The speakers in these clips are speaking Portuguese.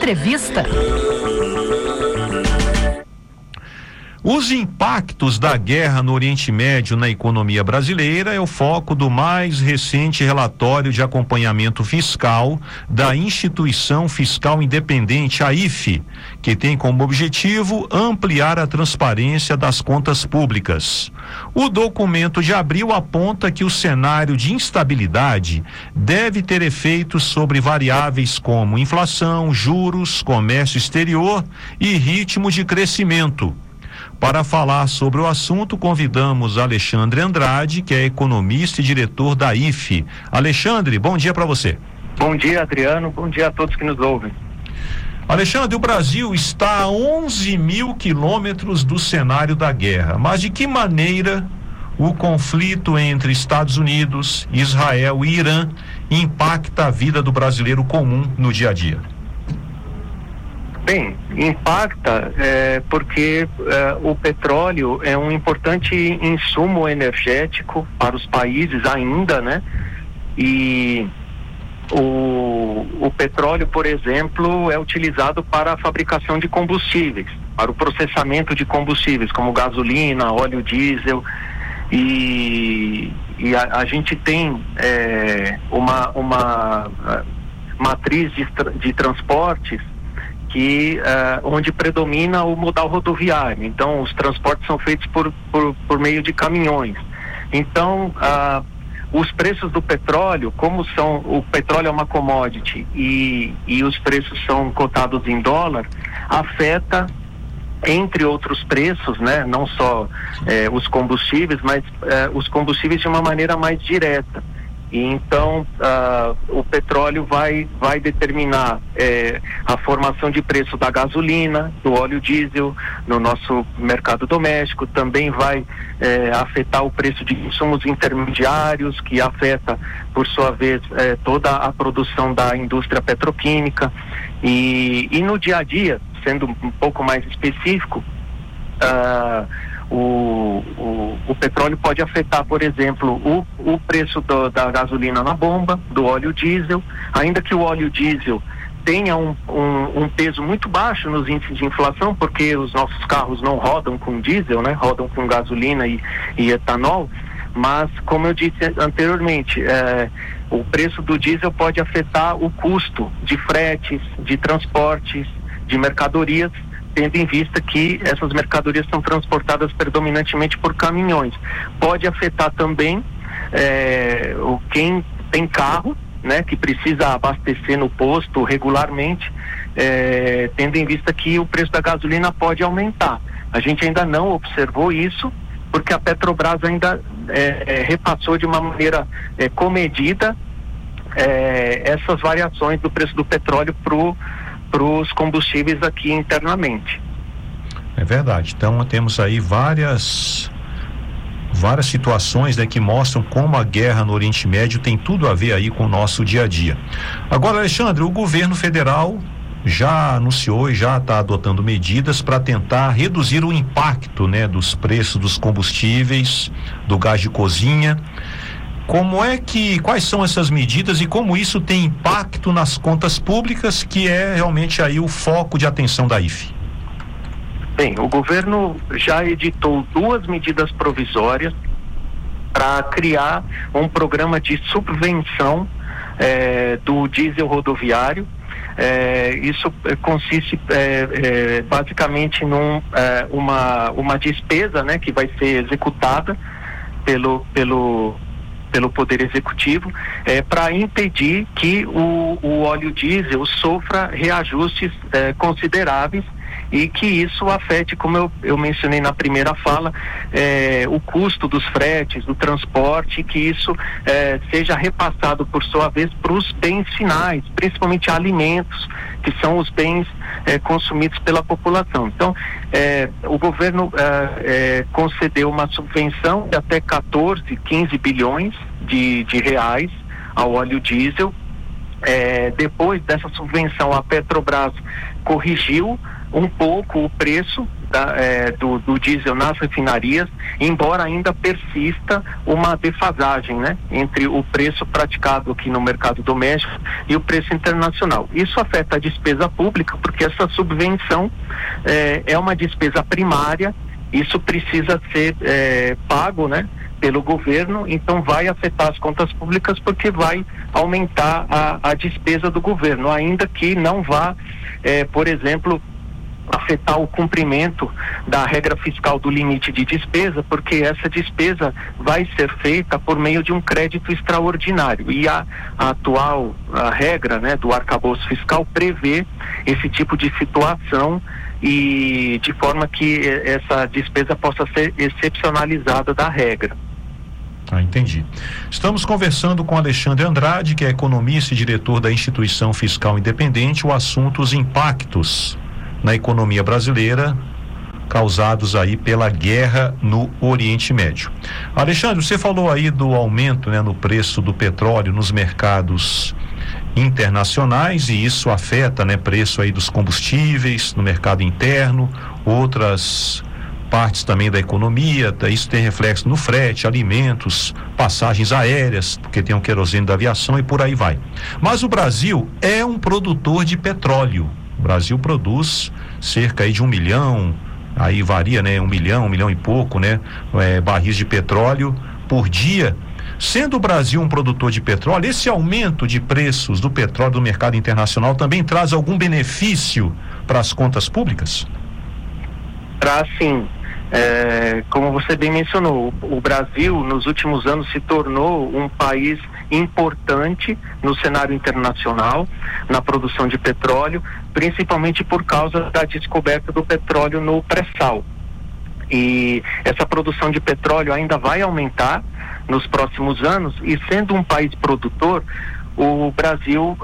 Entrevista. Os impactos da guerra no Oriente Médio na economia brasileira é o foco do mais recente relatório de acompanhamento fiscal da Instituição Fiscal Independente, a IFE, que tem como objetivo ampliar a transparência das contas públicas. O documento de abril aponta que o cenário de instabilidade deve ter efeitos sobre variáveis como inflação, juros, comércio exterior e ritmo de crescimento. Para falar sobre o assunto, convidamos Alexandre Andrade, que é economista e diretor da IFE. Alexandre, bom dia para você. Bom dia, Adriano. Bom dia a todos que nos ouvem. Alexandre, o Brasil está a 11 mil quilômetros do cenário da guerra, mas de que maneira o conflito entre Estados Unidos, Israel e Irã impacta a vida do brasileiro comum no dia a dia? Bem, impacta porque o petróleo é um importante insumo energético para os países ainda, né? E o petróleo, por exemplo, é utilizado para a fabricação de combustíveis, para o processamento de combustíveis, como gasolina, óleo diesel, e a gente tem uma matriz de transportes onde predomina o modal rodoviário. Então, os transportes são feitos por meio de caminhões. Então, os preços do petróleo, o petróleo é uma commodity e os preços são cotados em dólar, afeta, entre outros preços, né? Não só os combustíveis, mas os combustíveis de uma maneira mais direta. E então o petróleo vai determinar a formação de preço da gasolina, do óleo diesel no nosso mercado doméstico, também vai afetar o preço de insumos intermediários, que afeta, por sua vez, toda a produção da indústria petroquímica. E no dia a dia, sendo um pouco mais específico, o petróleo pode afetar, por exemplo, o preço da gasolina na bomba, do óleo diesel, ainda que o óleo diesel tenha um peso muito baixo nos índices de inflação, porque os nossos carros não rodam com diesel, né? Rodam com gasolina e etanol, mas, como eu disse anteriormente, o preço do diesel pode afetar o custo de fretes, de transportes, de mercadorias, tendo em vista que essas mercadorias são transportadas predominantemente por caminhões. Pode afetar também quem tem carro, né, que precisa abastecer no posto regularmente, tendo em vista que o preço da gasolina pode aumentar. A gente ainda não observou isso, porque a Petrobras ainda repassou de uma maneira comedida essas variações do preço do petróleo para os combustíveis aqui internamente. É verdade. Então temos aí várias situações, né, que mostram como a guerra no Oriente Médio tem tudo a ver aí com o nosso dia a dia. Agora, Alexandre, o governo federal já anunciou e já está adotando medidas para tentar reduzir o impacto, né, dos preços dos combustíveis, do gás de cozinha. Quais são essas medidas e como isso tem impacto nas contas públicas, que é realmente aí o foco de atenção da IFE? Bem, o governo já editou 2 medidas provisórias para criar um programa de subvenção do diesel rodoviário. Isso consiste basicamente uma despesa, né, que vai ser executada pelo Poder Executivo, para impedir que o óleo diesel sofra reajustes consideráveis e que isso afete, como eu mencionei na primeira fala, o custo dos fretes, do transporte, que isso seja repassado, por sua vez, para os bens finais, principalmente alimentos, que são os bens consumidos pela população. Então, o governo concedeu uma subvenção de até 15 bilhões de reais ao óleo diesel, depois dessa subvenção, a Petrobras corrigiu um pouco o preço do diesel nas refinarias, embora ainda persista uma defasagem, né, entre o preço praticado aqui no mercado doméstico e o preço internacional. Isso afeta a despesa pública, porque essa subvenção é uma despesa primária, isso precisa ser pago, né, pelo governo, então vai afetar as contas públicas porque vai aumentar a despesa do governo, ainda que não vá, por exemplo, afetar o cumprimento da regra fiscal do limite de despesa, porque essa despesa vai ser feita por meio de um crédito extraordinário, e a atual regra, né, do arcabouço fiscal prevê esse tipo de situação, e de forma que essa despesa possa ser excepcionalizada da regra. Entendi. Estamos conversando com Alexandre Andrade, que é economista e diretor da Instituição Fiscal Independente. O assunto: os impactos na economia brasileira causados aí pela guerra no Oriente Médio. Alexandre, você falou aí do aumento, né, no preço do petróleo nos mercados internacionais, e isso afeta, né, preço aí dos combustíveis no mercado interno, outras partes também da economia. Isso tem reflexo no frete, alimentos, passagens aéreas, porque tem o querosene da aviação e por aí vai. Mas o Brasil é um produtor de petróleo. O Brasil produz cerca aí de 1 milhão, aí varia, né, 1 milhão e pouco, né, barris de petróleo por dia. Sendo o Brasil um produtor de petróleo, esse aumento de preços do petróleo do mercado internacional também traz algum benefício para as contas públicas? Traz sim. Como você bem mencionou, o Brasil nos últimos anos se tornou um país importante no cenário internacional, na produção de petróleo, principalmente por causa da descoberta do petróleo no pré-sal. E essa produção de petróleo ainda vai aumentar nos próximos anos, e sendo um país produtor, o Brasil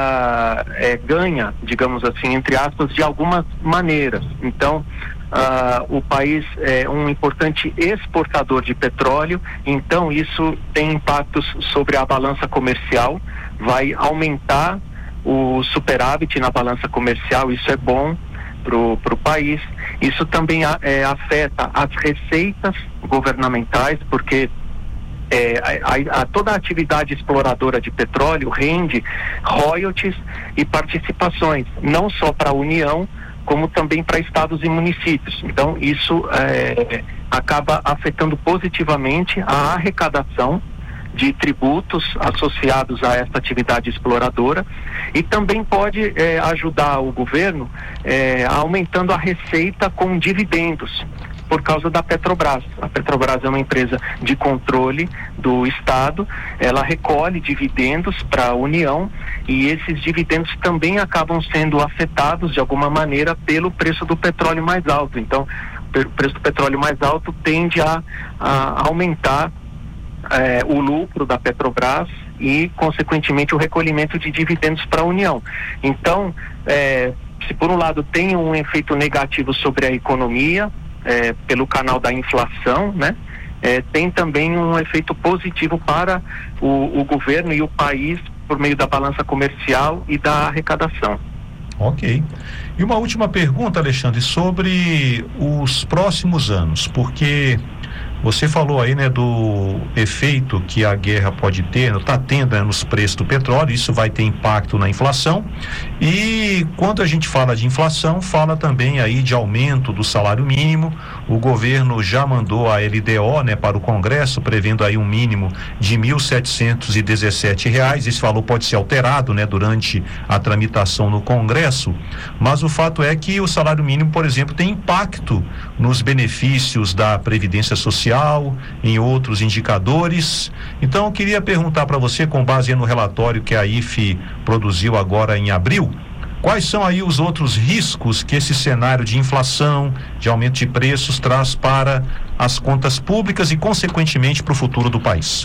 ganha, digamos assim, entre aspas, de algumas maneiras. Então, o país é um importante exportador de petróleo, então isso tem impactos sobre a balança comercial, vai aumentar o superávit na balança comercial, isso é bom para o país. Isso também afeta as receitas governamentais, porque toda a atividade exploradora de petróleo rende royalties e participações, não só para a União, como também para estados e municípios. Então, isso acaba afetando positivamente a arrecadação de tributos associados a essa atividade exploradora, e também pode ajudar o governo aumentando a receita com dividendos, por causa da Petrobras. A Petrobras é uma empresa de controle do Estado, ela recolhe dividendos para a União, e esses dividendos também acabam sendo afetados de alguma maneira pelo preço do petróleo mais alto. Então, o preço do petróleo mais alto tende a aumentar o lucro da Petrobras e, consequentemente, o recolhimento de dividendos para a União. Então, se por um lado tem um efeito negativo sobre a economia, pelo canal da inflação, né? Tem também um efeito positivo para o governo e o país por meio da balança comercial e da arrecadação. Ok. E uma última pergunta, Alexandre, sobre os próximos anos, porque você falou aí, né, do efeito que a guerra pode ter, está tendo, né, nos preços do petróleo. Isso vai ter impacto na inflação, e quando a gente fala de inflação, fala também aí de aumento do salário mínimo. O governo já mandou a LDO, né, para o Congresso, prevendo aí um mínimo de R$ 1.717. Esse valor pode ser alterado, né, durante a tramitação no Congresso, mas o fato é que o salário mínimo, por exemplo, tem impacto nos benefícios da Previdência Social, em outros indicadores. Então, eu queria perguntar para você, com base no relatório que a IFE produziu agora em abril, quais são aí os outros riscos que esse cenário de inflação, de aumento de preços, traz para as contas públicas e, consequentemente, para o futuro do país?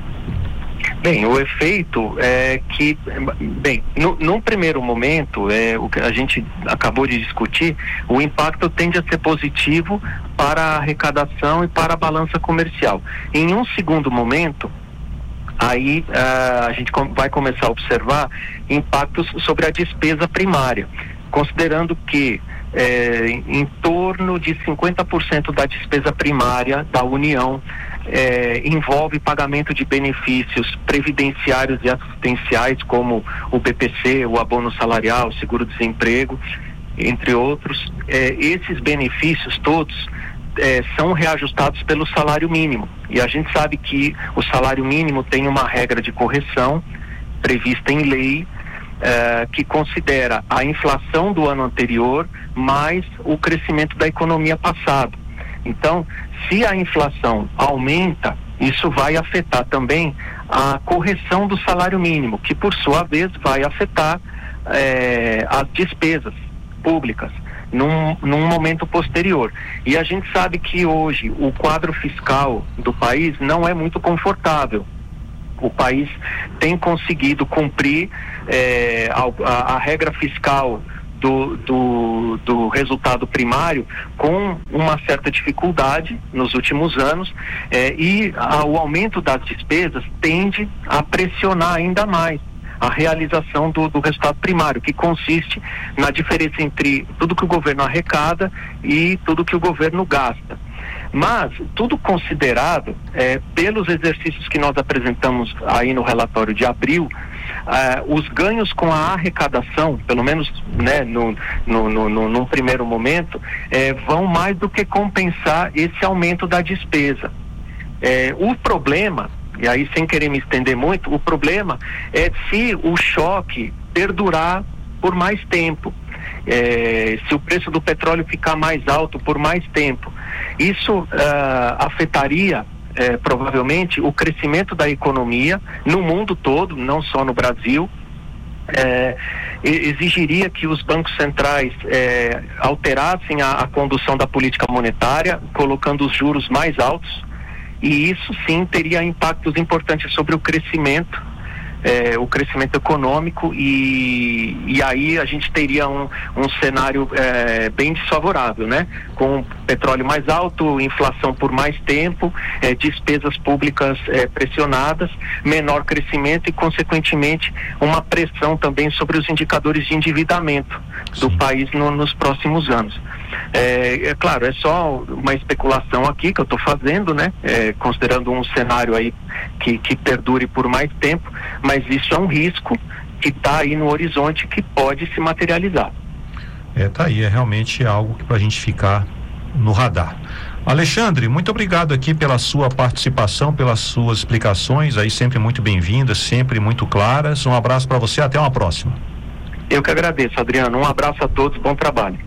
Bem, o efeito é que, num primeiro momento, o que a gente acabou de discutir, o impacto tende a ser positivo para a arrecadação e para a balança comercial. Em um segundo momento, aí a gente vai começar a observar impactos sobre a despesa primária, considerando que em torno de 50% da despesa primária da União envolve pagamento de benefícios previdenciários e assistenciais, como o BPC, o abono salarial, o seguro-desemprego, entre outros. Esses benefícios todos são reajustados pelo salário mínimo, e a gente sabe que o salário mínimo tem uma regra de correção prevista em lei, que considera a inflação do ano anterior mais o crescimento da economia passado. Então, se a inflação aumenta, isso vai afetar também a correção do salário mínimo, que por sua vez vai afetar as despesas públicas num momento posterior. E a gente sabe que hoje o quadro fiscal do país não é muito confortável. O país tem conseguido cumprir a regra fiscal do resultado primário com uma certa dificuldade nos últimos anos, e o aumento das despesas tende a pressionar ainda mais a realização do resultado primário, que consiste na diferença entre tudo que o governo arrecada e tudo que o governo gasta. Mas, tudo considerado, pelos exercícios que nós apresentamos aí no relatório de abril, os ganhos com a arrecadação, pelo menos, né, num primeiro momento, vão mais do que compensar esse aumento da despesa. O problema, e aí sem querer me estender muito, o problema é se o choque perdurar por mais tempo. Se o preço do petróleo ficar mais alto por mais tempo, isso afetaria provavelmente o crescimento da economia no mundo todo, não só no Brasil. Exigiria que os bancos centrais alterassem a condução da política monetária, colocando os juros mais altos, e isso sim teria impactos importantes sobre o crescimento econômico, e aí a gente teria um cenário bem desfavorável, né? Com petróleo mais alto, inflação por mais tempo, despesas públicas pressionadas, menor crescimento e, consequentemente, uma pressão também sobre os indicadores de endividamento do país nos próximos anos. Claro, é só uma especulação aqui que eu estou fazendo, né? Considerando um cenário aí que perdure por mais tempo, mas isso é um risco que está aí no horizonte, que pode se materializar. Tá aí, é realmente algo que para a gente ficar no radar. Alexandre, muito obrigado aqui pela sua participação, pelas suas explicações, aí sempre muito bem-vindas, sempre muito claras. Um abraço para você, até uma próxima. Eu que agradeço, Adriano. Um abraço a todos, bom trabalho.